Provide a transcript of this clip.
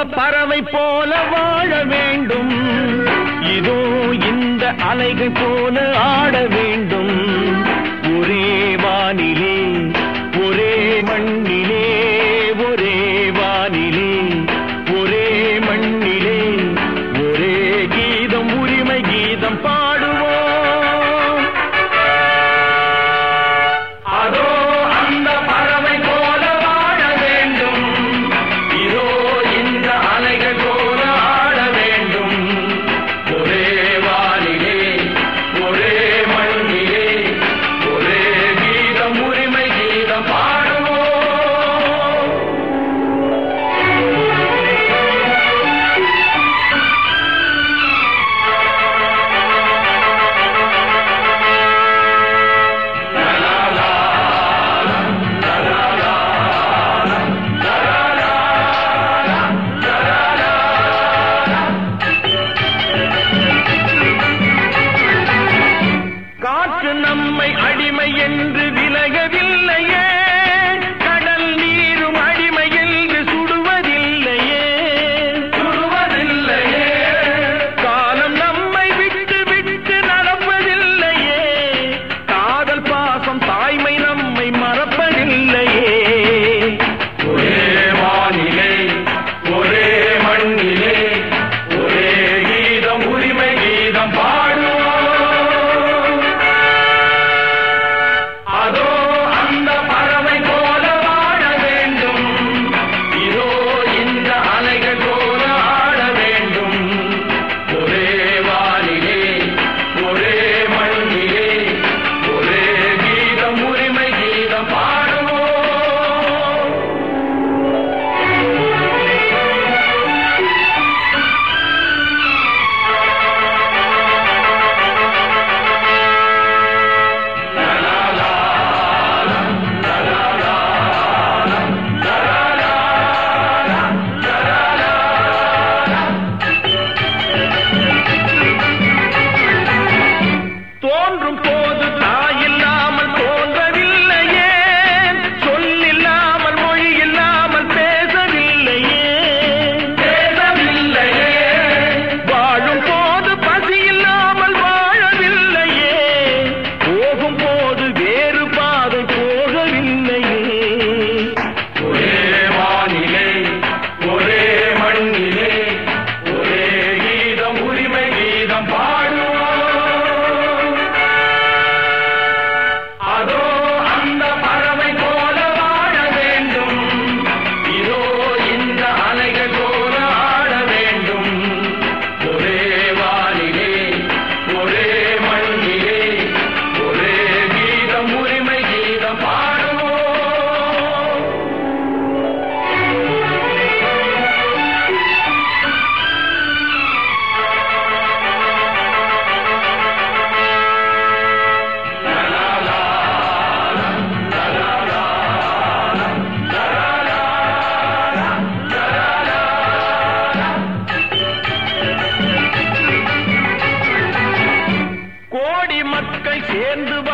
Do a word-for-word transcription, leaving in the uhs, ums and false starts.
பறவை போல வாழ வேண்டும், இதோ இந்த அலைகள் போல ஆட வேண்டும். ஒரே வானிலே ஒரே மண்ணிலே, ஒரே வானிலே ஒரே மண்ணிலே, ஒரே கீதம் உரிமை கீதம் பாடுவோம். அதோ அந்த பறவை போல வாழ வேண்டும், இதோ இந்த அலைகள் போல ஆட வேண்டும். ஒரே வானிலே ஒரே மண்ணிலே, ஒரே கீதம் உரிமை கீதம் பாடுவோம். காற்று நம்மை அடிமை என்று விலகவில்லையே, கடல் நீரும் அடிமை என்று சுடுவதில்லையே, சுடுவதில்லையே. காலம் நம்மை விட்டு விட்டு நடப்பதில்லையே, காதல் பாசம் தாய்மை நம்மை மறப்பதில்லையே. ஒரே வானிலே ஒரே மண்ணிலே, ஒரே கீதம் உரிமை கீதம் பாடுவோம். அதோ அந்த பறவை போல வாழ வேண்டும், இதோ இந்த அலைகள் போல ஆட வேண்டும். ஒரே வானிலே ஒரே மண்ணிலே, ஒரே கீதம் உரிமை கீதம் பாடுவோம். தோன்றும் போது தாயில்லாமல் தோன்றவில்லையே, சொல்லில்லாமல் மொழி இல்லாமல் பேசவில்லையே, பேசவில்லையே. வாழும் போது பசி இல்லாமல் வாழவில்லையே, போகும் போது வேறு பாதை போகவில்லையே. ஒரே வானிலே ஒரே மண்ணிலே, ஒரே கீதம் உரிமை கீதம் பாடுவோம். அதோ அந்த பறவை போல வாழ வேண்டும், இதோ இந்த அலைகள் போல ஆட வேண்டும். ஒரே வானிலே ஒரே மண்ணிலே, ஒரே கீதம் உரிமை கீதம் பாடுவோம். கோடி மக்கள் சேர்ந்து